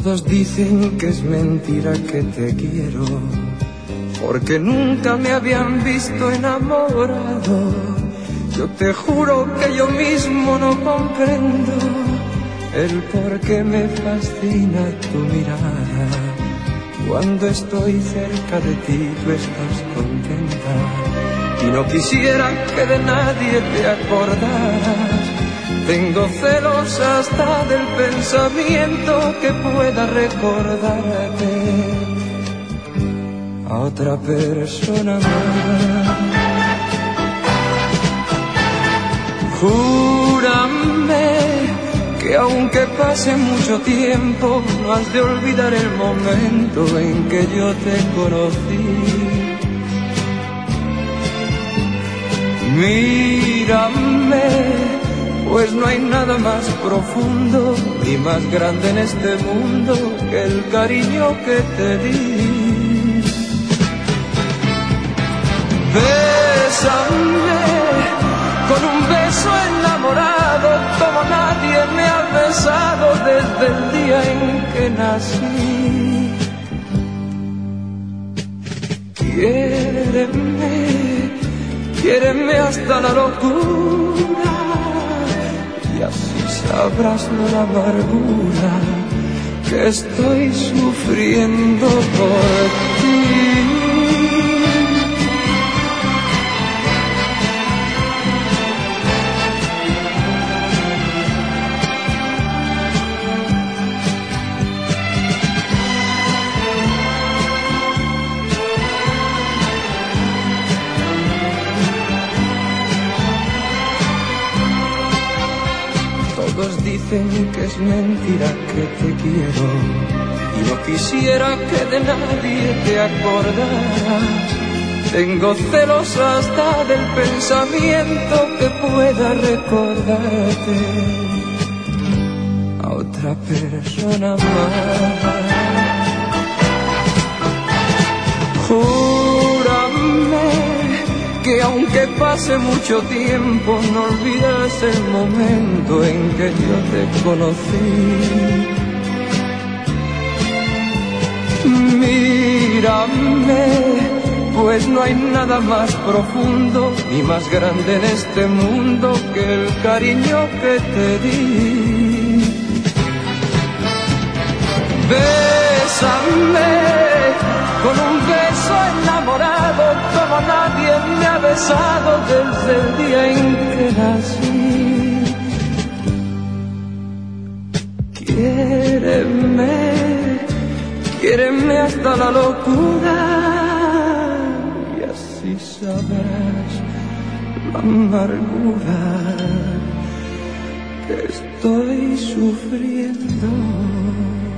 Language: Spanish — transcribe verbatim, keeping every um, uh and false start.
Todos dicen que es mentira que te quiero, porque nunca me habían visto enamorado. Yo te juro que yo mismo no comprendo el por qué me fascina tu mirada. Cuando estoy cerca de ti tú estás contenta y no quisiera que de nadie te acordaras. Tengo celos hasta del pensamiento que pueda recordarte a otra persona más. Júrame que aunque pase mucho tiempo no has de olvidar el momento en que yo te conocí. Mírame, pues no hay nada más profundo ni más grande en este mundo que el cariño que te di. Bésame con un beso enamorado como nadie me ha besado desde el día en que nací. Quiéreme, quiéreme hasta la locura y así sabrás la amargura que estoy sufriendo por ti. Todos dicen que es mentira que te quiero y no quisiera que de nadie te acordaras. Tengo celos hasta del pensamiento que pueda recordarte a otra persona más. Júrame que aunque pase mucho tiempo no olvidas el momento en que yo te conocí. Mírame, pues no hay nada más profundo ni más grande en este mundo que el cariño que te di. Bésame con un beso enamorado como nadie me ha besado desde el día en que nací. Quiéreme, quiéreme hasta la locura y así sabrás la amargura que estoy sufriendo.